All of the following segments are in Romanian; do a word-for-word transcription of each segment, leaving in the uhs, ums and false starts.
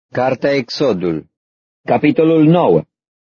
Cartea Exodul, capitolul nouă.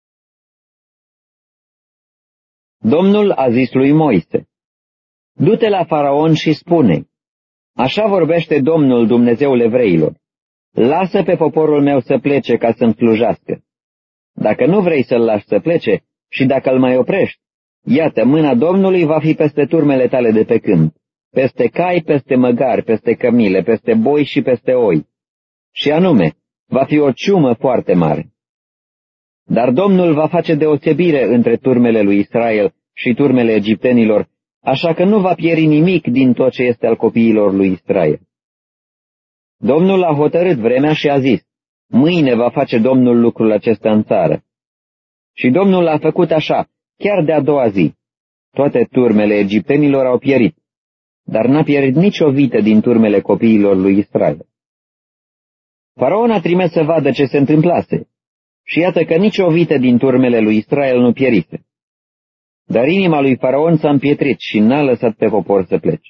Domnul a zis lui Moise: Du-te la Faraon și spune: Așa vorbește Domnul, Dumnezeul evreilor: Lasă pe poporul meu să plece ca să-mi slujească. Dacă nu vrei să-l lași să plece și dacă îl mai oprești, iată, mâna Domnului va fi peste turmele tale de pe câmp, peste cai, peste măgari, peste cămile, peste boi și peste oi. Și anume, va fi o ciumă foarte mare. Dar Domnul va face deosebire între turmele lui Israel și turmele egiptenilor, așa că nu va pieri nimic din tot ce este al copiilor lui Israel. Domnul a hotărât vremea și a zis: Mâine va face Domnul lucrul acesta în țară. Și Domnul a făcut așa, chiar de a doua zi. Toate turmele egiptenilor au pierit, dar n-a pierit nicio vită din turmele copiilor lui Israel. Faraon a trimis să vadă ce se întâmplase, și iată că nicio vită din turmele lui Israel nu pierise. Dar inima lui Faraon s-a împietrit și n-a lăsat pe popor să plece.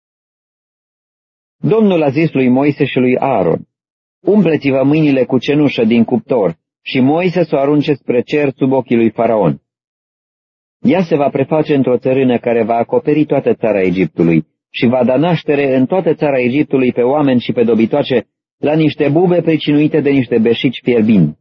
Domnul a zis lui Moise și lui Aaron: Umpleți-vă mâinile cu cenușă din cuptor și Moise să o arunce spre cer sub ochii lui Faraon. Ea se va preface într-o țărână care va acoperi toată țara Egiptului și va da naștere în toată țara Egiptului pe oameni și pe dobitoace la niște bube pricinuite de niște beșici fierbini.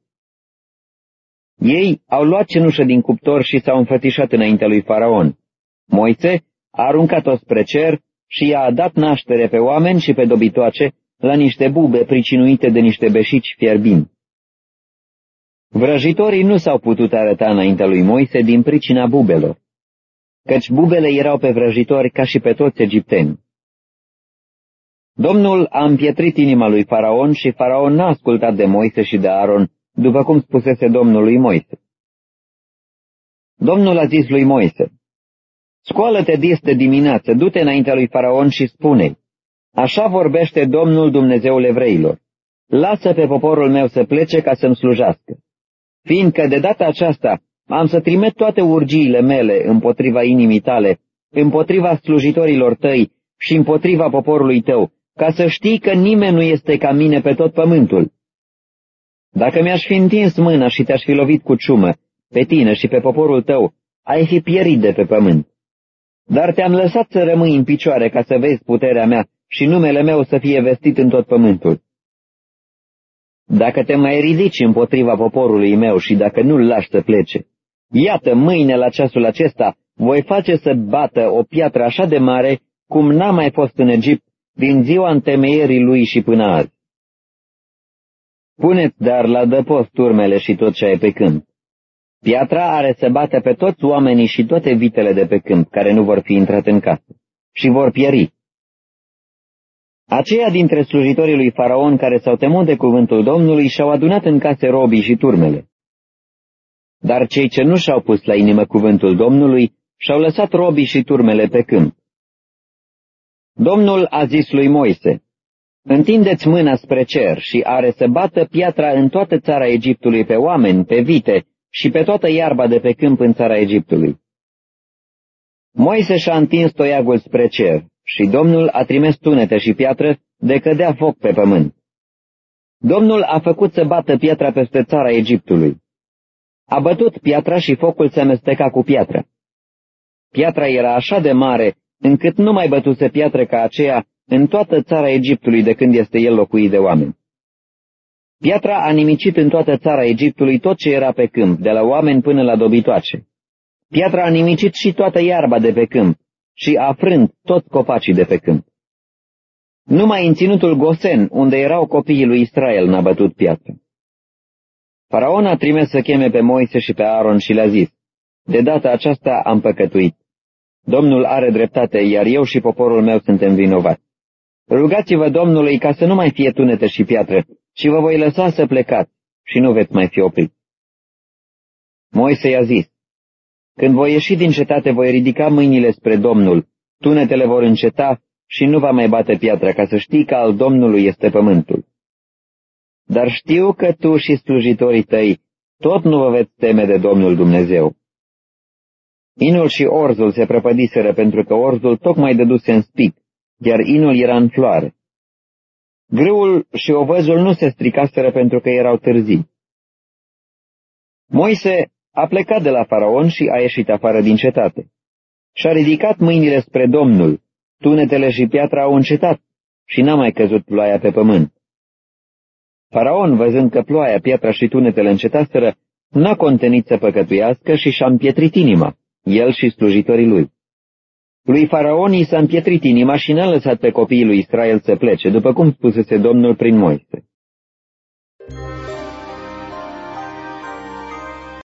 Ei au luat cenușă din cuptor și s-au înfățișat înaintea lui Faraon. Moise a aruncat-o spre cer și i-a dat naștere pe oameni și pe dobitoace la niște bube pricinuite de niște beșici fierbini. Vrăjitorii nu s-au putut arăta înaintea lui Moise din pricina bubelor, căci bubele erau pe vrăjitori ca și pe toți egiptenii. Domnul a împietrit inima lui Faraon și Faraon n-a ascultat de Moise și de Aaron, după cum spusese Domnul lui Moise. Domnul a zis lui Moise: Scoală-te dis de dimineață, du-te înaintea lui Faraon și spune: Așa vorbește Domnul, Dumnezeul evreilor: Lasă pe poporul meu să plece ca să-mi slujească, fiindcă de data aceasta am să trimit toate urgiile mele împotriva inimii tale, împotriva slujitorilor tăi și împotriva poporului tău, ca să știi că nimeni nu este ca mine pe tot pământul. Dacă mi-aș fi întins mâna și te-aș fi lovit cu ciumă, pe tine și pe poporul tău, ai fi pierit de pe pământ. Dar te-am lăsat să rămâi în picioare ca să vezi puterea mea și numele meu să fie vestit în tot pământul. Dacă te mai ridici împotriva poporului meu și dacă nu-l lași să plece, iată, mâine la ceasul acesta voi face să bată o piatră așa de mare cum n-a mai fost în Egipt din ziua întemeierii lui și până azi. Puneți dar la dăpost turmele și tot ce ai pe câmp. Piatra are să bată pe toți oamenii și toate vitele de pe câmp care nu vor fi intrat în casă și vor pieri. Aceia dintre slujitorii lui Faraon care s-au temut de cuvântul Domnului și-au adunat în case robii și turmele. Dar cei ce nu și-au pus la inimă cuvântul Domnului și-au lăsat robii și turmele pe câmp. Domnul a zis lui Moise: Întindeți mâna spre cer și are să bată piatra în toată țara Egiptului pe oameni, pe vite și pe toată iarba de pe câmp în țara Egiptului. Moise și-a întins toiagul spre cer și Domnul a trimis tunete și piatră de cădea foc pe pământ. Domnul a făcut să bată piatra peste țara Egiptului. A bătut piatra și focul se amesteca cu piatra. Piatra era așa de mare încât nu mai bătuse piatră ca aceea în toată țara Egiptului de când este el locuit de oameni. Piatra a nimicit în toată țara Egiptului tot ce era pe câmp, de la oameni până la dobitoace. Piatra a nimicit și toată iarba de pe câmp și a frânt toți copacii de pe câmp. Numai în ținutul Gosen, unde erau copiii lui Israel, n-a bătut piatra. Faraon a trimis să cheme pe Moise și pe Aaron și le-a zis: De data aceasta am păcătuit. Domnul are dreptate, iar eu și poporul meu suntem vinovați. Rugați-vă Domnului ca să nu mai fie tunete și piatră, și vă voi lăsa să plecați și nu veți mai fi opriți. Moise i-a zis: Când voi ieși din cetate, voi ridica mâinile spre Domnul, tunetele vor înceta și nu va mai bate piatra, ca să știi că al Domnului este pământul. Dar știu că tu și slujitorii tăi tot nu vă veți teme de Domnul Dumnezeu. Inul și orzul se prăpădiseră pentru că orzul tocmai dăduse în spic, iar inul era în floare. Grâul și ovăzul nu se stricaseră pentru că erau târzii. Moise a plecat de la Faraon și a ieșit afară din cetate. Și-a ridicat mâinile spre Domnul, tunetele și piatra au încetat și n-a mai căzut ploaia pe pământ. Faraon, văzând că ploaia, piatra și tunetele încetaseră, n-a contenit să păcătuiască și și-a împietrit inima, el și slujitorii lui. Lui Faraon i s-a împietrit inima și n-a lăsat pe copiii lui Israel să plece, după cum spusese Domnul prin Moise.